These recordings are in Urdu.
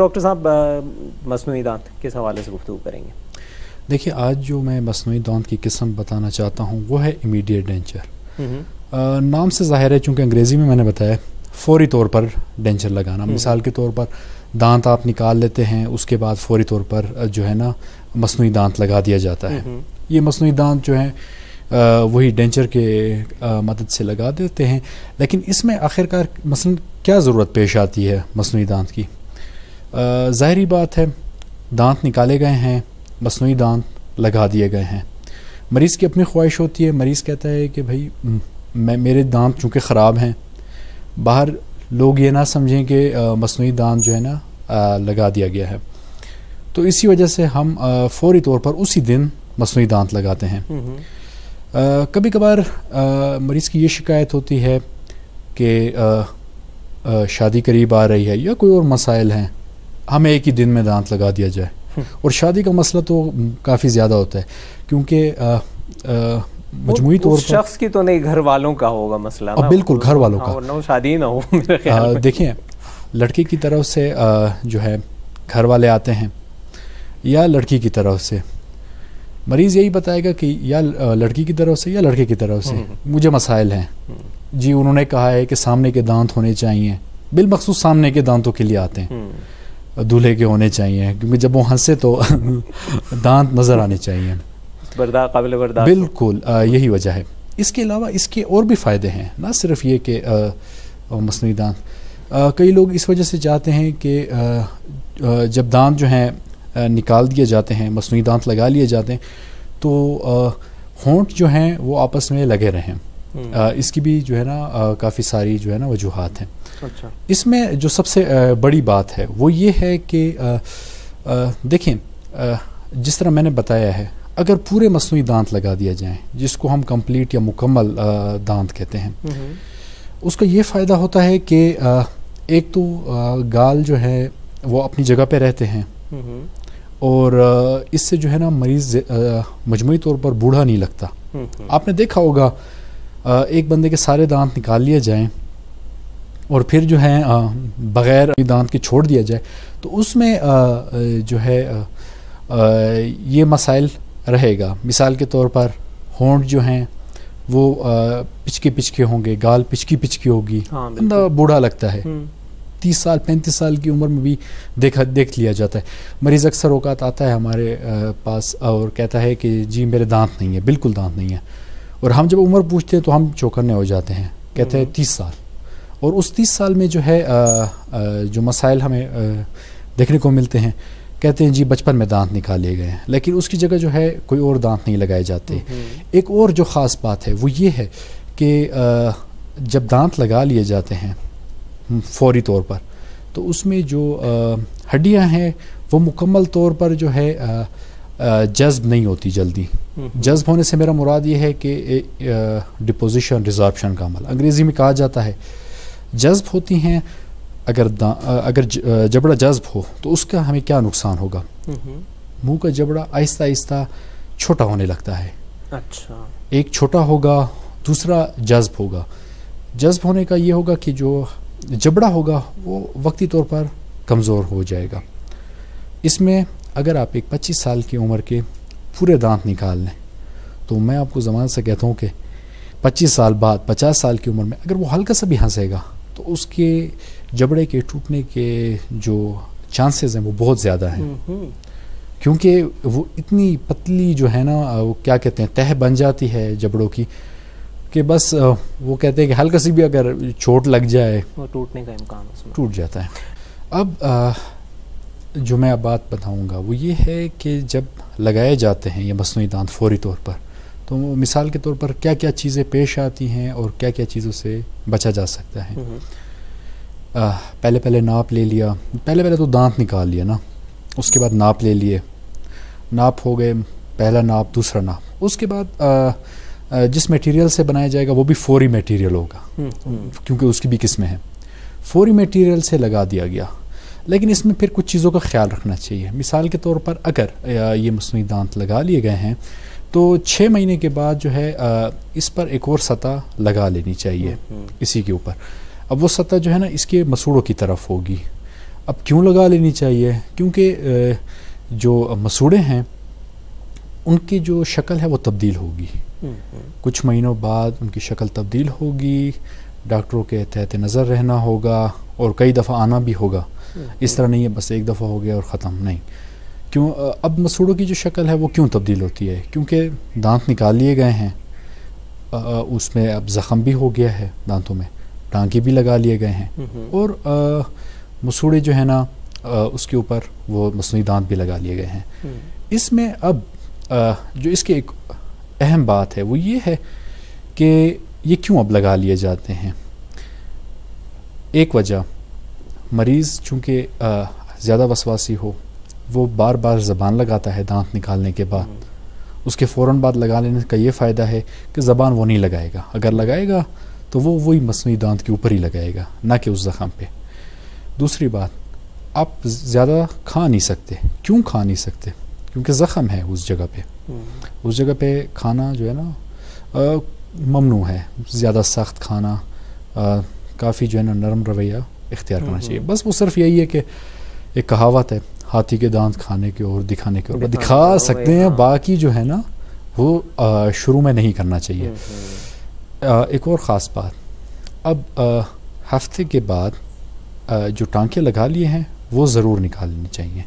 ڈاکٹر صاحب مصنوعی دانت کس حوالے سے گفتگو کریں گے؟ دیکھیے آج جو میں مصنوعی دانت کی قسم بتانا چاہتا ہوں وہ ہے امیڈیٹ ڈینچر. نام سے ظاہر ہے چونکہ انگریزی میں نے بتایا فوری طور پر ڈینچر لگانا. مثال کے طور پر دانت آپ نکال لیتے ہیں, اس کے بعد فوری طور پر جو ہے نا مصنوعی دانت لگا دیا جاتا ہے. یہ مصنوعی دانت جو ہیں وہی ڈینچر کے مدد سے لگا دیتے ہیں. لیکن اس میں آخرکار مثلا کیا ضرورت پیش آتی ہے مصنوعی دانت کی؟ ظاہری بات ہے دانت نکالے گئے ہیں, مصنوعی دانت لگا دیے گئے ہیں. مریض کی اپنی خواہش ہوتی ہے, مریض کہتا ہے کہ بھائی میرے دانت چونکہ خراب ہیں, باہر لوگ یہ نہ سمجھیں کہ مصنوعی دانت جو ہے نا لگا دیا گیا ہے. تو اسی وجہ سے ہم فوری طور پر اسی دن مصنوعی دانت لگاتے ہیں. کبھی کبھار مریض کی یہ شکایت ہوتی ہے کہ شادی قریب آ رہی ہے یا کوئی اور مسائل ہیں, ہمیں ایک ہی دن میں دانت لگا دیا جائے. اور شادی کا مسئلہ تو کافی زیادہ ہوتا ہے کیونکہ مجموعی طور پر شخص کی تو نہیں, گھر والوں کا ہوگا مسئلہ. بالکل گھر والوں کا, نہ شادی نہ ہو. دیکھیں لڑکی کی طرف سے جو ہے گھر والے آتے ہیں یا لڑکی کی طرف سے, مریض یہی بتائے گا کہ یا لڑکی کی طرف سے یا لڑکے کی طرف سے مجھے مسائل ہیں. جی انہوں نے کہا ہے کہ سامنے کے دانت ہونے چاہیے, بالمخصوص سامنے کے دانتوں کے لیے آتے ہیں, دولہے کے ہونے چاہیے کیونکہ جب وہ ہنسے تو دانت نظر آنے چاہیے, قابل برداشت. بالکل یہی وجہ ہے. اس کے علاوہ اس کے اور بھی فائدے ہیں, نہ صرف یہ کہ مصنوعی دانت. کئی لوگ اس وجہ سے چاہتے ہیں کہ جب دانت جو ہیں نکال دیے جاتے ہیں, مصنوعی دانت لگا لیے جاتے ہیں, تو ہونٹ جو ہیں وہ آپس میں لگے رہیں. اس کی بھی جو ہے نا کافی ساری جو ہے نا وجوہات ہیں. اس میں جو سب سے بڑی بات ہے وہ یہ ہے کہ دیکھیں جس طرح میں نے بتایا ہے, اگر پورے مصنوعی دانت لگا دیا جائیں جس کو ہم کمپلیٹ یا مکمل دانت کہتے ہیں, اس کا یہ فائدہ ہوتا ہے کہ ایک تو گال جو ہے وہ اپنی جگہ پہ رہتے ہیں, اور اس سے جو ہے نا مریض مجموعی طور پر بوڑھا نہیں لگتا. آپ نے دیکھا ہوگا ایک بندے کے سارے دانت نکال لیے جائیں اور پھر جو ہے بغیر دانت کے چھوڑ دیا جائے تو اس میں جو ہے یہ مسائل رہے گا. مثال کے طور پر ہونٹ جو ہیں وہ پچکے پچکے ہوں گے, گال پچکی پچکی ہوگی, بندہ بوڑھا لگتا ہے. 30 سال 35 سال کی عمر میں بھی دیکھ لیا جاتا ہے. مریض اکثر اوقات آتا ہے ہمارے پاس اور کہتا ہے کہ جی میرے دانت نہیں ہے, بالکل دانت نہیں ہے. اور ہم جب عمر پوچھتے ہیں تو ہم چوکنے ہو جاتے ہیں, کہتے ہیں 30 سال. اور اس 30 سال میں جو ہے جو مسائل ہمیں دیکھنے کو ملتے ہیں, کہتے ہیں جی بچپن میں دانت نکالے گئے ہیں, لیکن اس کی جگہ جو ہے کوئی اور دانت نہیں لگائے جاتے. ایک اور جو خاص بات ہے وہ یہ ہے کہ جب دانت لگا لیے جاتے ہیں فوری طور پر, تو اس میں جو ہڈیاں ہیں وہ مکمل طور پر جو ہے جذب نہیں ہوتی جلدی. جذب ہونے سے میرا مراد یہ ہے کہ ڈپوزیشن ریزارپشن کا عمل انگریزی میں کہا جاتا ہے. جذب ہوتی ہیں, اگر جبڑا جذب ہو تو اس کا ہمیں کیا نقصان ہوگا؟ منہ کا جبڑا آہستہ آہستہ چھوٹا ہونے لگتا ہے. اچھا, ایک چھوٹا ہوگا, دوسرا جذب ہوگا. جذب ہونے کا یہ ہوگا کہ جو جبڑا ہوگا وہ وقتی طور پر کمزور ہو جائے گا. اس میں اگر آپ ایک 25 سال کی عمر کے پورے دانت نکال لیں تو میں آپ کو زمان سے کہتا ہوں کہ 25 سال بعد 50 سال کی عمر میں اگر وہ ہلکا سا بھی ہنسے گا تو اس کے جبڑے کے ٹوٹنے کے جو چانسز ہیں وہ بہت زیادہ ہیں, کیونکہ وہ اتنی پتلی جو ہے نا وہ کیا کہتے ہیں تہ بن جاتی ہے جبڑوں کی کہ بس وہ کہتے ہیں کہ ہلکا سی بھی اگر چوٹ لگ جائے وہ ٹوٹنے کا امکان ٹوٹ جاتا ہے. اب جو میں اب بات بتاؤں گا وہ یہ ہے کہ جب لگائے جاتے ہیں یہ مصنوعی دانت فوری طور پر, تو مثال کے طور پر کیا کیا چیزیں پیش آتی ہیں اور کیا کیا چیزوں سے بچا جا سکتا ہے. پہلے ناپ لے لیا, پہلے تو دانت نکال لیا نا, اس کے بعد ناپ لے لیے, ناپ ہو گئے, پہلا ناپ دوسرا ناپ. اس کے بعد جس میٹیریل سے بنایا جائے گا وہ بھی فوری میٹیریل ہوگا کیونکہ اس کی بھی قسمیں ہیں. فوری میٹیریل سے لگا دیا گیا, لیکن اس میں پھر کچھ چیزوں کا خیال رکھنا چاہیے. مثال کے طور پر اگر یہ مصنوعی دانت لگا لیے گئے ہیں تو 6 مہینے کے بعد جو ہے اس پر ایک اور سطح لگا لینی چاہیے اسی کے اوپر. اب وہ سطح جو ہے نا اس کے مسوڑوں کی طرف ہوگی. اب کیوں لگا لینی چاہیے؟ کیونکہ جو مسوڑے ہیں ان کی جو شکل ہے وہ تبدیل ہوگی، کچھ مہینوں بعد ان کی شکل تبدیل ہوگی، ڈاکٹروں کے تحت نظر رہنا ہوگا اور کئی دفعہ آنا بھی ہوگا. اس طرح نہیں ہے بس ایک دفعہ ہو گیا اور ختم، نہیں. کیوں اب مسوڑوں کی جو شکل ہے وہ کیوں تبدیل ہوتی ہے؟ کیونکہ دانت نکال لیے گئے ہیں، اس میں اب زخم بھی ہو گیا ہے دانتوں میں، ٹانکے بھی لگا لیے گئے ہیں، اور مسوڑے جو ہے نا اس کے اوپر وہ مصنوعی دانت بھی لگا لیے گئے ہیں. اس میں اب جو اس کی ایک اہم بات ہے وہ یہ ہے کہ یہ کیوں اب لگا لیے جاتے ہیں. ایک وجہ مریض چونکہ زیادہ وسواسی ہو، وہ بار بار زبان لگاتا ہے دانت نکالنے کے بعد، اس کے فوراً بعد لگا لینے کا یہ فائدہ ہے کہ زبان وہ نہیں لگائے گا، اگر لگائے گا تو وہ وہی مصنوعی دانت کے اوپر ہی لگائے گا، نہ کہ اس زخم پہ. دوسری بات، آپ زیادہ کھا نہیں سکتے. کیوں کھا نہیں سکتے؟ کیونکہ زخم ہے اس جگہ پہ. اس جگہ پہ کھانا جو ہے نا ممنوع ہے، زیادہ سخت کھانا، کافی جو ہے نا نرم رویہ اختیار کرنا چاہیے. بس وہ صرف یہی ہے کہ ایک کہاوت ہے، ہاتھی کے دانت کھانے کے اور دکھانے کے اور دکھا سکتے ہیں، باقی جو ہے نا وہ شروع میں نہیں کرنا چاہیے. ایک اور خاص بات، اب ہفتے کے بعد جو ٹانکے لگا لیے ہیں وہ ضرور نکال لینے چاہیے.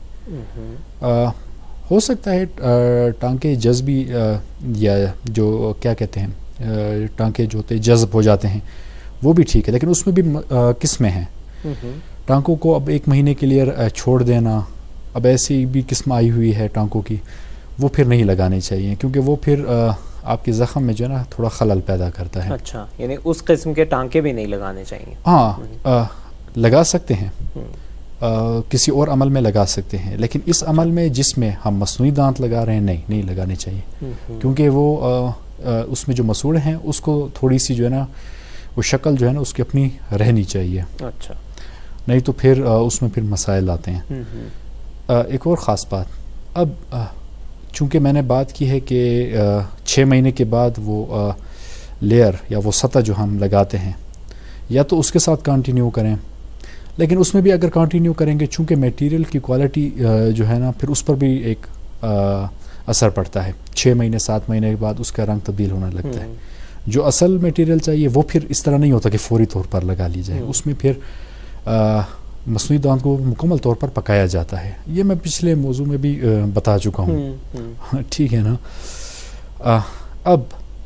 ہو سکتا ہے ٹانکے جذبی یا جو کیا کہتے ہیں ٹانکے جو ہوتے جذب ہو جاتے ہیں وہ بھی ٹھیک ہے، لیکن اس میں بھی قسمیں ہیں. ٹانکوں کو اب 1 مہینے کے لیے چھوڑ دینا، اب ایسی بھی قسم آئی ہوئی ہے ٹانکوں کی، وہ پھر نہیں لگانے چاہیے، کیونکہ وہ پھر آپ کے زخم میں جو ہے نا تھوڑا خلل پیدا کرتا ہے. اچھا، یعنی اس قسم کے ٹانکے بھی نہیں لگانے چاہیے؟ ہاں، لگا سکتے ہیں، کسی اور عمل میں لگا سکتے ہیں، لیکن اس عمل میں جس میں ہم مصنوعی دانت لگا رہے ہیں نہیں لگانے چاہیے، کیونکہ وہ اس میں جو مسوڑے ہیں اس کو تھوڑی سی جو ہے نا وہ شکل جو ہے نا اس کی اپنی رہنی چاہیے. اچھا، نہیں تو پھر اس میں پھر مسائل آتے ہیں. ایک اور خاص بات، اب چونکہ میں نے بات کی ہے کہ 6 مہینے کے بعد وہ لیئر یا وہ سطح جو ہم لگاتے ہیں یا تو اس کے ساتھ کنٹینیو کریں، لیکن اس میں بھی اگر کنٹینیو کریں گے چونکہ میٹیریل کی کوالٹی جو ہے نا پھر اس پر بھی ایک اثر پڑتا ہے. 6 مہینے 7 مہینے کے بعد اس کا رنگ تبدیل ہونے لگتا ہے. جو اصل میٹیریل چاہیے وہ پھر اس طرح نہیں ہوتا کہ فوری طور پر لگا لی جائے، اس میں پھر مصنوعی دانت کو مکمل طور پر پکایا جاتا ہے. یہ میں پچھلے موضوع میں بھی بتا چکا ہوں. ٹھیک ہے نا. اب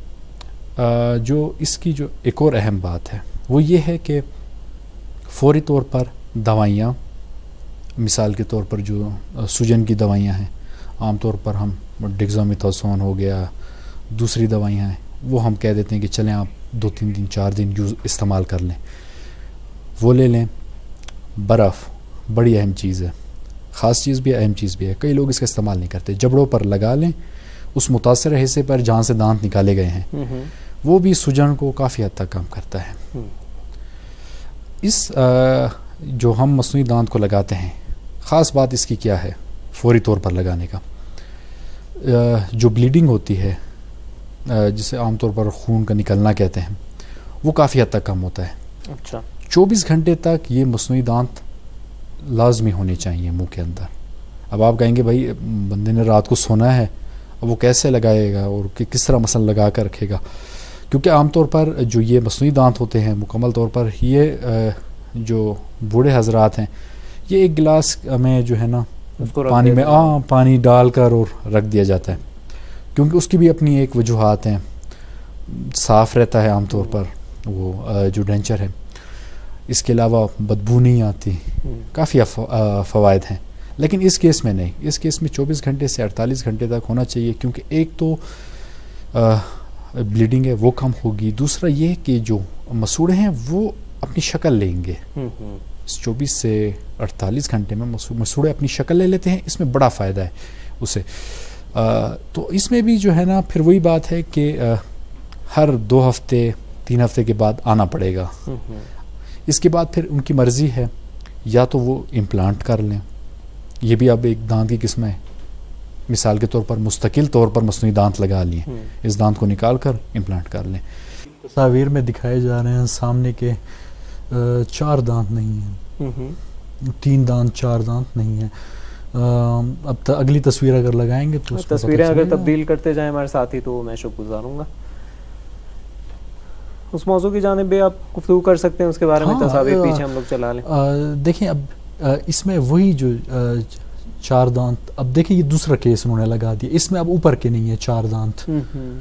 جو اس کی جو ایک اور اہم بات ہے وہ یہ ہے کہ فوری طور پر دوائیاں، مثال کے طور پر جو سوجن کی دوائیاں ہیں، عام طور پر ہم ڈیکسامیتھاسون ہو گیا، دوسری دوائیاں ہیں، وہ ہم کہہ دیتے ہیں کہ چلیں آپ 2-3 دن 4 دن استعمال کر لیں، وہ لے لیں. برف بڑی اہم چیز ہے، خاص چیز بھی ہے، اہم چیز بھی ہے. کئی لوگ اس کا استعمال نہیں کرتے. جبڑوں پر لگا لیں، اس متاثر حصے پر جہاں سے دانت نکالے گئے ہیں، وہ بھی سوجن کو کافی حد تک کم کرتا ہے. اس جو ہم مصنوعی دانت کو لگاتے ہیں، خاص بات اس کی کیا ہے فوری طور پر لگانے کا؟ جو بلیڈنگ ہوتی ہے، جسے عام طور پر خون کا نکلنا کہتے ہیں، وہ کافی حد تک کم ہوتا ہے. اچھا، 24 گھنٹے تک یہ مصنوعی دانت لازمی ہونے چاہیے منہ کے اندر. اب آپ کہیں گے بھائی بندے نے رات کو سونا ہے، اب وہ کیسے لگائے گا اور کس طرح مثلا لگا کر رکھے گا؟ کیونکہ عام طور پر جو یہ مصنوعی دانت ہوتے ہیں مکمل طور پر یہ جو بوڑھے حضرات ہیں، یہ ایک گلاس میں جو ہے نا پانی میں پانی ڈال کر اور رکھ دیا جاتا ہے، کیونکہ اس کی بھی اپنی ایک وجوہات ہیں. صاف رہتا ہے عام طور پر وہ جو ڈینچر ہے، اس کے علاوہ بدبو نہیں آتی، کافی فوائد ہیں. لیکن اس کیس میں نہیں، اس کیس میں 24 گھنٹے سے 48 گھنٹے تک ہونا چاہیے، کیونکہ ایک تو بلیڈنگ ہے وہ کم ہوگی، دوسرا یہ کہ جو مسوڑے ہیں وہ اپنی شکل لیں گے. 24 سے 48 گھنٹے میں مسوڑے اپنی شکل لے لیتے ہیں، اس میں بڑا فائدہ ہے اسے. تو اس میں بھی جو ہے نا پھر وہی بات ہے کہ ہر 2 ہفتے 3 ہفتے کے بعد آنا پڑے گا. اس کے بعد پھر ان کی مرضی ہے، یا تو وہ امپلانٹ کر لیں، یہ بھی اب ایک دانت کی قسم ہے. مثال کے طور پر مستقل طور پر مصنوعی دانت لگا لیے، اس دانت کو نکال کر امپلانٹ کر لیں. تصاویر میں دکھائے جا رہے ہیں سامنے کے 4 دانت نہیں ہیں، 3 دانت 4 دانت نہیں ہے. اب اگلی تصویر اگر لگائیں گے تو تصویریں اگر تبدیل کرتے جائیں ہمارے ساتھی تو میں شکر گزار ہوں گا. اس موضوع کی جانب بھی آپ گفتگو کر سکتے ہیں, اس کے بارے میں تصاویر پیچھے ہم لوگ چلا لیں. دیکھیں اب اس میں وہی جو 4 دانت, اب دیکھیں یہ دوسرا کیس انہوں نے لگا دیا, اس میں اب اوپر کے نہیں ہے 4 دانت,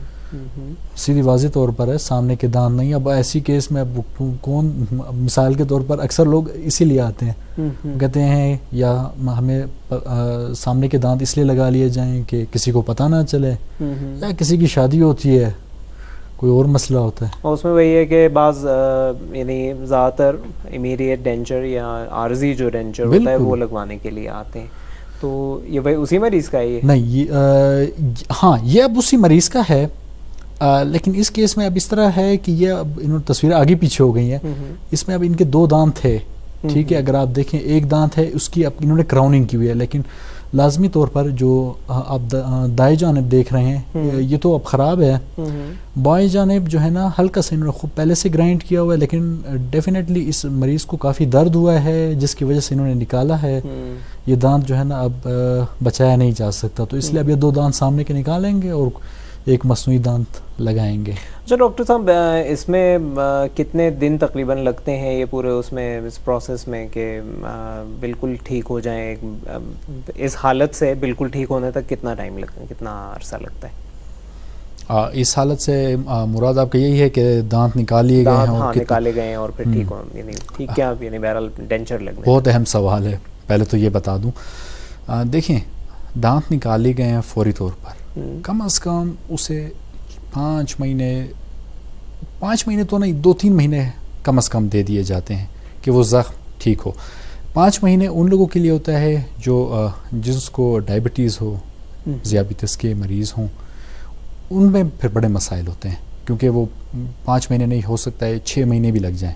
سیدھی واضح طور پر ہے سامنے کے دانت نہیں. اب ایسی کیس میں اب کون, مثال کے طور پر اکثر لوگ اسی لیے آتے ہیں, کہتے ہیں یا ہمیں سامنے کے دانت اس لیے لگا لیے جائیں کہ کسی کو پتہ نہ چلے, یا کسی کی شادی ہوتی ہے, کوئی اور مسئلہ ہوتا ہے. اور اس میں وہی ہے کہ بعض یعنی زیادہ تر امیڈیٹ ڈینچر یا عارضی جو ڈینچر ہوتا ہے وہ لگوانے کے لیے آتے ہیں. تو یہ وہی اسی مریض کا ہے یہ نہیں, ہاں یہ اب اسی مریض کا ہے, لیکن اس کیس میں اب اس طرح ہے کہ یہ اب انہوں تصویریں آگے پیچھے ہو گئی ہیں. اس میں اب ان کے 2 دانت تھے, ٹھیک ہے, اگر آپ دیکھیں 1 دانت ہے اس کی اب انہوں نے کراؤننگ کی ہوئی ہے, لیکن لازمی طور پر جو آپ دائیں جانب دیکھ رہے ہیں یہ تو اب خراب ہے, بائیں جانب جو ہے نا ہلکا سا انہوں نے خوب پہلے سے گرائنڈ کیا ہوا ہے, لیکن ڈیفینیٹلی اس مریض کو کافی درد ہوا ہے جس کی وجہ سے انہوں نے نکالا ہے. یہ دانت جو ہے نا اب بچایا نہیں جا سکتا, تو اس لیے اب یہ 2 دانت سامنے کے نکالیں گے اور ایک مصنوعی دانت لگائیں گے. اچھا ڈاکٹر صاحب, اس میں کتنے دن تقریباً لگتے ہیں یہ پورے اس میں اس پروسیس میں کہ بالکل ٹھیک ہو جائیں, اس حالت سے بالکل ٹھیک ہونے تک کتنا ٹائم لگتا ہے, کتنا عرصہ لگتا ہے؟ اس حالت سے مراد آپ کا یہی ہے کہ دانت نکال لیے گئے ہیں, ہاں نکالے گئے ہیں اور پھر ٹھیک ہو, یعنی ٹھیک کیا یعنی بہرحال ڈینچر لگنے. بہت اہم سوال ہے, پہلے تو یہ بتا دوں, دیکھیں دانت نکالے گئے ہیں فوری طور پر, کم از کم اسے 5 مہینے تو نہیں 2-3 مہینے کم از کم دے دیے جاتے ہیں کہ وہ زخم ٹھیک ہو. 5 مہینے ان لوگوں کے لیے ہوتا ہے جو جس کو ڈائبٹیز ہو, ذیابیطس کے مریض ہوں, ان میں پھر بڑے مسائل ہوتے ہیں کیونکہ وہ 5 مہینے نہیں ہو سکتا ہے, 6 مہینے بھی لگ جائیں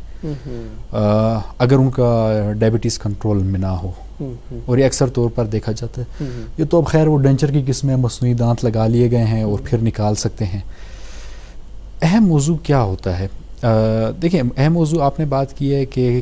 اگر ان کا ڈائبٹیز کنٹرول میں نہ ہو, اور یہ اکثر طور پر دیکھا جاتا ہے. یہ تو اب خیر وہ ڈینچر کی قسم میں مصنوعی دانت لگا لیے گئے ہیں اور پھر نکال سکتے ہیں. اہم موضوع کیا ہوتا ہے, دیکھیں اہم موضوع آپ نے بات کی ہے کہ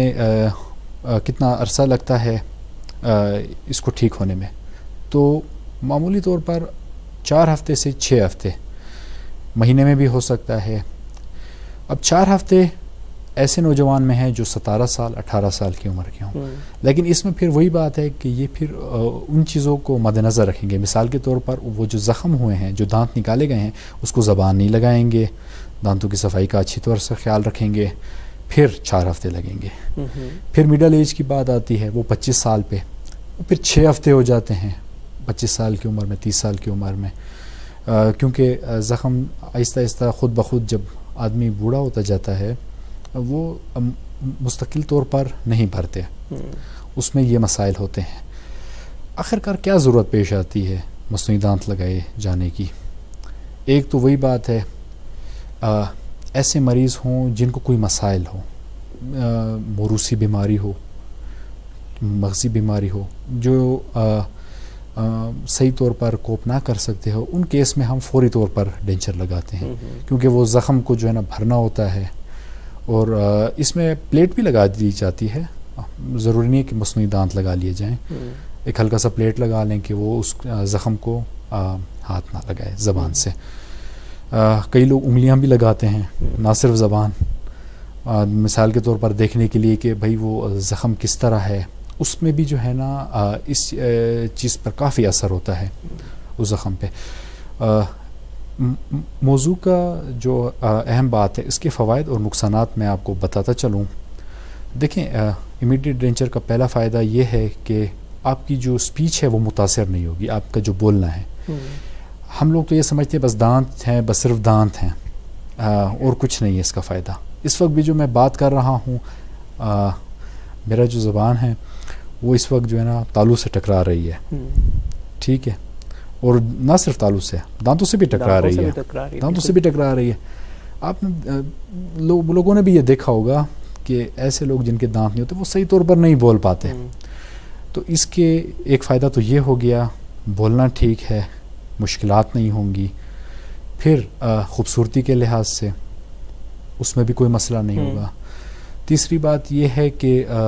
کتنا عرصہ لگتا ہے اس کو ٹھیک ہونے میں. تو معمولی طور پر 4 ہفتے سے 6 ہفتے, مہینے میں بھی ہو سکتا ہے. اب 4 ہفتے ایسے نوجوان میں ہیں جو 17 سال 18 سال کی عمر کے ہوں, لیکن اس میں پھر وہی بات ہے کہ یہ پھر ان چیزوں کو مد نظر رکھیں گے. مثال کے طور پر وہ جو زخم ہوئے ہیں, جو دانت نکالے گئے ہیں, اس کو زبان نہیں لگائیں گے, دانتوں کی صفائی کا اچھی طور سے خیال رکھیں گے, پھر 4 ہفتے لگیں گے. پھر مڈل ایج کی بات آتی ہے, وہ 25 سال پہ, پھر 6 ہفتے ہو جاتے ہیں 25 سال کی عمر میں, 30 سال کی عمر میں, کیونکہ زخم آہستہ آہستہ خود بخود جب آدمی بوڑھا ہوتا جاتا ہے وہ مستقل طور پر نہیں بھرتے, اس میں یہ مسائل ہوتے ہیں. آخرکار کیا ضرورت پیش آتی ہے مصنوعی دانت لگائے جانے کی؟ ایک تو وہی بات ہے ایسے مریض ہوں جن کو کوئی مسائل ہو, موروثی بیماری ہو, مغزی بیماری ہو, جو صحیح طور پر کوپ نہ کر سکتے ہو, ان کیس میں ہم فوری طور پر ڈینچر لگاتے ہیں کیونکہ وہ زخم کو جو ہے نا بھرنا ہوتا ہے. اور اس میں پلیٹ بھی لگا دی جاتی ہے, ضروری نہیں ہے کہ مصنوعی دانت لگا لیے جائیں, ایک ہلکا سا پلیٹ لگا لیں کہ وہ اس زخم کو ہاتھ نہ لگائے زبان سے. کئی لوگ انگلیاں بھی لگاتے ہیں, نہ صرف زبان, مثال کے طور پر دیکھنے کے لیے کہ بھائی وہ زخم کس طرح ہے. اس میں بھی جو ہے نا اس چیز پر کافی اثر ہوتا ہے اس زخم پہ. موضوع کا جو اہم بات ہے, اس کے فوائد اور نقصانات میں آپ کو بتاتا چلوں. دیکھیں امیڈیٹ ڈینچر کا پہلا فائدہ یہ ہے کہ آپ کی جو سپیچ ہے وہ متاثر نہیں ہوگی, آپ کا جو بولنا ہے. ہم لوگ تو یہ سمجھتے ہیں بس دانت ہیں, بس صرف دانت ہیں, اور کچھ نہیں ہے اس کا فائدہ. اس وقت بھی جو میں بات کر رہا ہوں, میرا جو زبان ہے وہ اس وقت جو ہے نا تالو سے ٹکرا رہی ہے, ٹھیک ہے, اور نہ صرف تالو سے, دانتوں سے بھی ٹکرا رہی ہے, دانتوں سے بھی ٹکرا رہی ہے. آپ نے لوگوں نے بھی یہ دیکھا ہوگا کہ ایسے لوگ جن کے دانت نہیں ہوتے وہ صحیح طور پر نہیں بول پاتے. تو اس کے ایک فائدہ تو یہ ہو گیا, بولنا ٹھیک ہے, مشکلات نہیں ہوں گی. پھر خوبصورتی کے لحاظ سے اس میں بھی کوئی مسئلہ نہیں ہوگا. تیسری بات یہ ہے کہ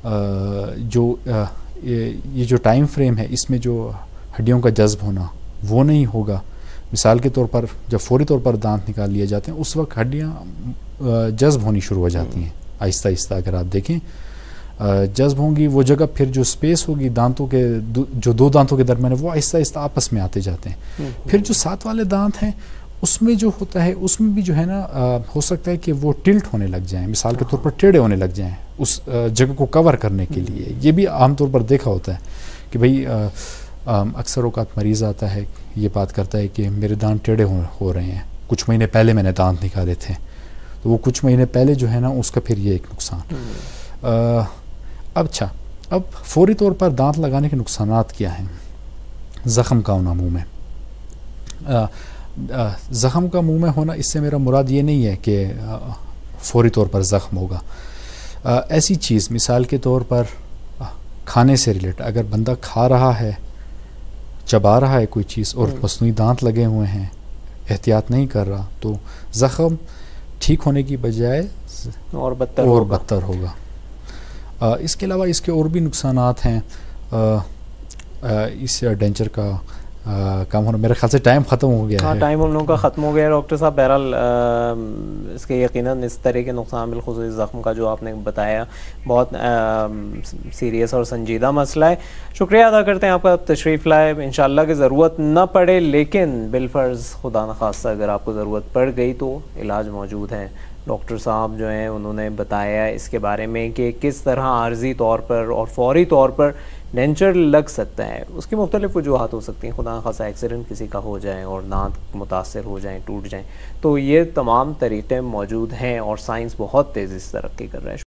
جو یہ جو ٹائم فریم ہے اس میں جو ہڈیوں کا جذب ہونا وہ نہیں ہوگا. مثال کے طور پر جب فوری طور پر دانت نکال لیے جاتے ہیں اس وقت ہڈیاں جذب ہونی شروع ہو جاتی ہیں آہستہ آہستہ. اگر آپ دیکھیں جذب ہوں گی وہ جگہ, پھر جو سپیس ہوگی دانتوں کے جو دو دانتوں کے درمیان ہے وہ آہستہ آہستہ آپس میں آتے جاتے ہیں. پھر جو ساتھ والے دانت ہیں اس میں جو ہوتا ہے اس میں بھی جو ہے نا ہو سکتا ہے کہ وہ ٹلٹ ہونے لگ جائیں, مثال کے طور پر ٹیڑھے ہونے لگ جائیں اس جگہ کو کور کرنے کے لیے. یہ بھی عام طور پر دیکھا ہوتا ہے کہ بھئی اکثر اوقات مریض آتا ہے یہ بات کرتا ہے کہ میرے دانت ٹیڑھے ہو رہے ہیں, کچھ مہینے پہلے میں نے دانت نکالے تھے. تو وہ کچھ مہینے پہلے جو ہے نا اس کا پھر یہ ایک نقصان. اب فوری طور پر دانت لگانے کے نقصانات کیا ہیں؟ زخم کا ہونا منہ میں. زخم کا منہ میں ہونا اس سے میرا مراد یہ نہیں ہے کہ فوری طور پر زخم ہوگا. ایسی چیز مثال کے طور پر کھانے سے ریلیٹ, اگر بندہ کھا رہا ہے چبا رہا ہے کوئی چیز اور مصنوعی دانت لگے ہوئے ہیں, احتیاط نہیں کر رہا, تو زخم ٹھیک ہونے کی بجائے اور بدتر ہوگا. اس کے علاوہ اس کے اور بھی نقصانات ہیں. اس ڈینچر کا کام ہونا, میرے خیال سے ٹائم ختم ہو گیا ہے. ہاں ٹائم ہم لوگوں کا ختم ہو گیا ڈاکٹر صاحب. بہرحال اس کے یقیناً اس طرح کے نقصان بالخصوص زخم کا جو آپ نے بتایا بہت سیریس اور سنجیدہ مسئلہ ہے. شکریہ ادا کرتے ہیں آپ کا تشریف لائے. انشاءاللہ کہ ضرورت نہ پڑے لیکن بالفرض خدا نخواستہ اگر آپ کو ضرورت پڑ گئی تو علاج موجود ہے. ڈاکٹر صاحب جو ہیں انہوں نے بتایا اس کے بارے میں کہ کس طرح عارضی طور پر اور فوری طور پر ڈینچر لگ سکتا ہے. اس کی مختلف وجوہات ہو سکتی ہیں, خدا نخواستہ ایکسیڈنٹ کسی کا ہو جائے اور دانت متاثر ہو جائیں, ٹوٹ جائیں, تو یہ تمام طریقے موجود ہیں اور سائنس بہت تیزی سے ترقی کر رہا ہے.